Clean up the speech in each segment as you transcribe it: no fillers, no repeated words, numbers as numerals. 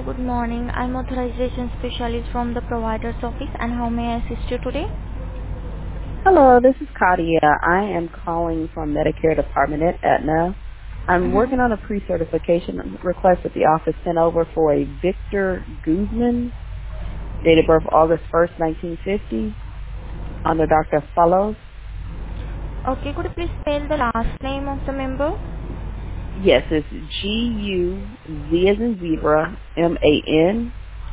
good morning. I'm authorization specialist from the provider's office, and how may I assist you today? Hello, this is Kadia. I am calling from Medicare Department at Aetna. I'm working on a pre-certification request that the office sent over for a Victor Guzman, date of birth August 1st, 1950, under Dr. Fellows. Okay, could you please spell the last name of the member? Yes, it's G-U-Z as in zebra, M-A-N.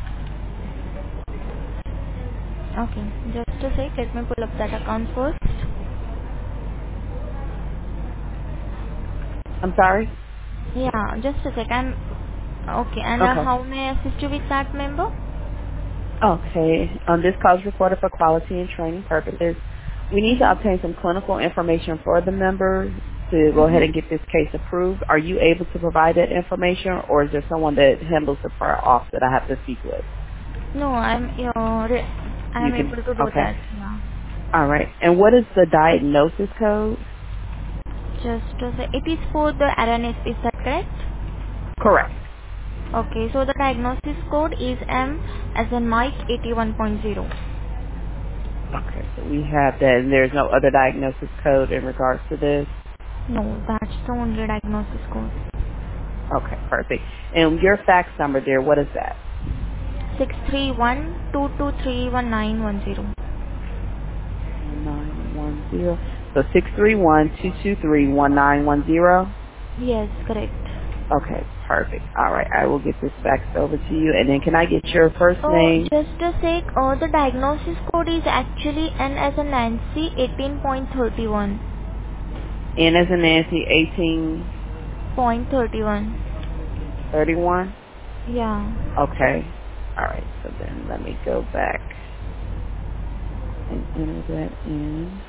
Okay, just a sec. Let me pull up that account first. I'm sorry? Yeah, just a second. Okay, and Okay. how may I assist you with that member? Okay. This call is recorded for quality and training purposes. We need to obtain some clinical information for the member to go ahead and get this case approved. Are you able to provide that information, or is there someone that handles the prior auth that I have to speak with? No, You I'm can. able to do Okay. that. Yeah. All right. And what is the diagnosis code? Just a sec. It is for the RNS, is that correct? Correct. Okay, so the diagnosis code is M as in Mike 81.0. Okay. So we have that, and there's no other diagnosis code in regards to this. No, that's the only diagnosis code. Okay. Perfect. And your fax number there, what is that? 631-223-1910. 1910. So 631-223-1910. Yes, correct. Okay, perfect. All right, I will get this faxed over to you. And then can I get your first Oh, name? just a sec. The diagnosis code is actually N as a Nancy 18.31. N as in Nancy, .31. 1831. Yeah. Okay. All right, so then let me go back and enter that in.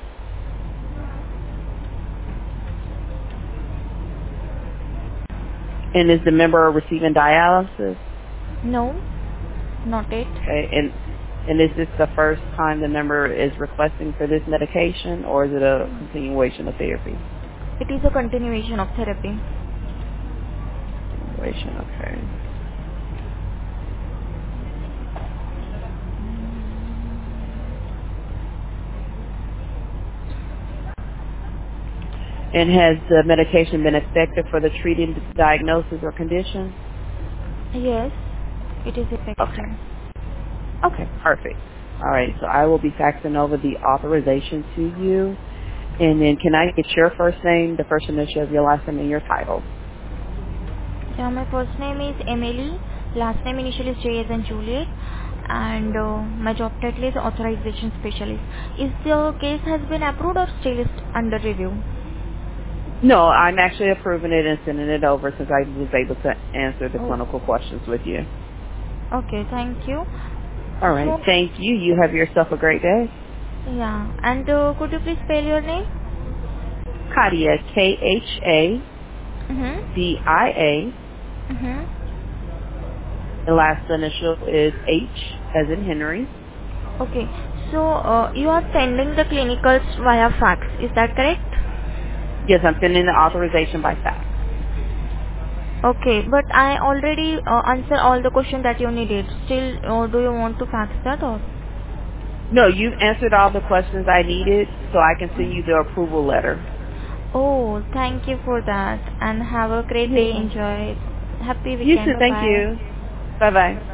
And is the member receiving dialysis? No, not it. Okay, and is this the first time the member is requesting for this medication, or is it a continuation of therapy? It is a continuation of therapy. Continuation, okay. And has the medication been effective for the treating diagnosis or condition? Yes, it is effective. Okay. Okay, perfect. All right, so I will be faxing over the authorization to you. And then can I get your first name, the first initial of your last name, and your title? Yeah, my first name is Emily. Last name initial is J as in Juliet. And my job title is authorization specialist. Is the case has been approved or still is under review? No, I'm actually approving it and sending it over since I was able to answer the Oh, clinical questions with you. okay, thank you. All right, So, thank you. You have yourself a great day. yeah, and could you please spell your name? Kadia, Khadia. The last initial is H as in Henry. Okay, so you are sending the clinicals via fax, is that correct? Yes, I'm sending the authorization by fax. Okay, but I already answered all the questions that you needed. Still, do you want to fax that or? No, you've answered all the questions I needed, so I can send you the approval letter. Oh, thank you for that and have a great You're day. welcome. Enjoy. Happy You weekend. too. Bye Thank bye. you. Bye-bye.